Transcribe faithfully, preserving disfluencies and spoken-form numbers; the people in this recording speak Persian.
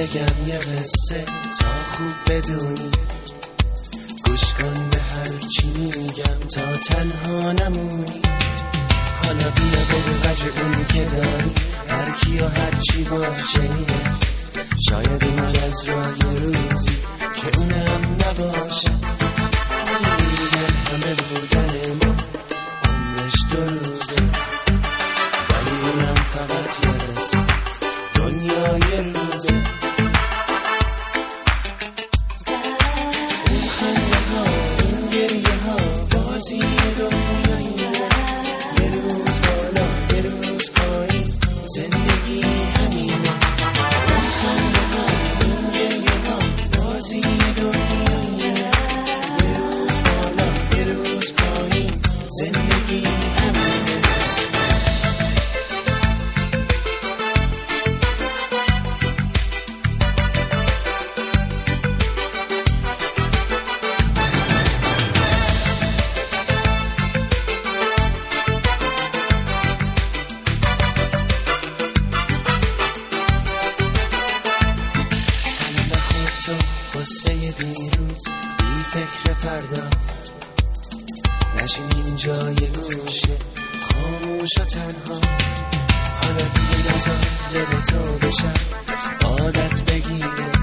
بگم یه قصه تا خوب بدونی، گوش کن به هر چی میگم تا تنها نمونی. حالا بیا بگو قدر اون که داری، هر کی و هر چی باشه، شاید من از راه روزی که اونم نباشه. میگم همه بودن ما عمرش دو روزه، ولی اونم فقط یه رسه، دنیا یه روزه. اون خنده ها، اون گریه ها، بازی دنیایی، یه روز بالا یه روز پایین، زندگی همینه. اون خنده ها، اون گریه ها، بازی دنیایی، یه روز بالا یه روز پایین، زندگی همینه. قصه دیروز بی فکر فردا، نشین اینجا یه گوشه خاموش و تنها. حالا دیگه نزار دل تو بشم عادت بگیره،